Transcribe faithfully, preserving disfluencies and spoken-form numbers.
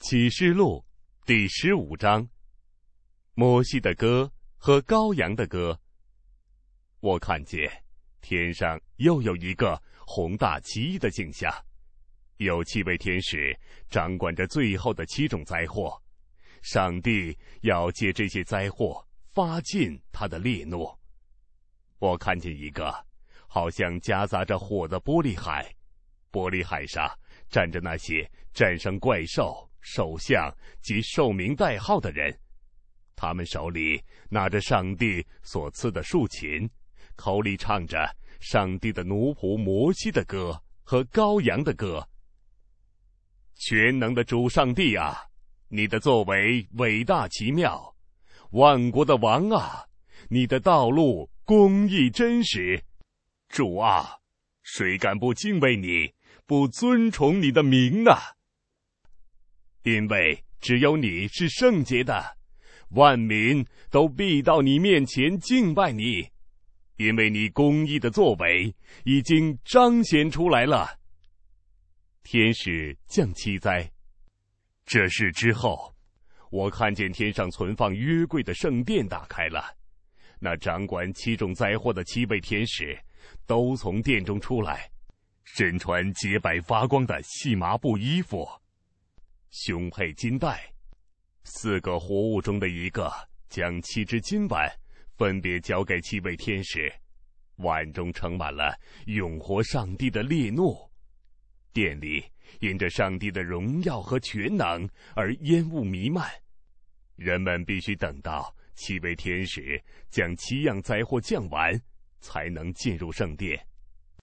启示录第十五章，摩西的歌和羔羊的歌。我看见天上又有一个宏大奇异的景象，有七位天使掌管着最后的七种灾祸，上帝要借这些灾祸发尽他的烈怒。我看见一个好像夹杂着火的玻璃海，玻璃海上站着那些战胜怪兽、首相及受名代号的人，他们手里拿着上帝所赐的竖琴，口里唱着上帝的奴仆摩西的歌和羔羊的歌。全能的主上帝啊，你的作为伟大奇妙，万国的王啊，你的道路公义真实。主啊，谁敢不敬畏你，不尊崇你的名呢？因为只有你是圣洁的，万民都必到你面前敬拜你，因为你公义的作为已经彰显出来了。天使降七灾。这事之后，我看见天上存放约柜的圣殿打开了，那掌管七种灾祸的七位天使都从殿中出来，身穿洁白发光的细麻布衣服，胸佩金带。四个活物中的一个将七只金碗分别交给七位天使，碗中盛满了永活上帝的烈怒。殿里因着上帝的荣耀和全能而烟雾弥漫，人们必须等到七位天使将七样灾祸降完，才能进入圣殿。